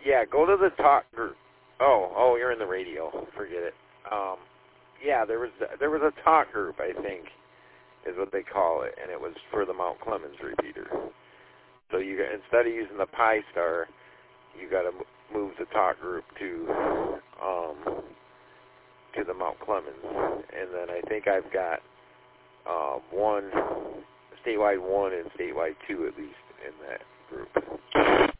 Yeah, go to the talk group. Oh, you're in the radio. Forget it. Yeah, there was a talk group, I think, is what they call it, and it was for the Mount Clemens repeater. So instead of using the Pi Star, you got to move the talk group to the Mount Clemens, and then I think I've got statewide 1 and statewide 2 at least in that group.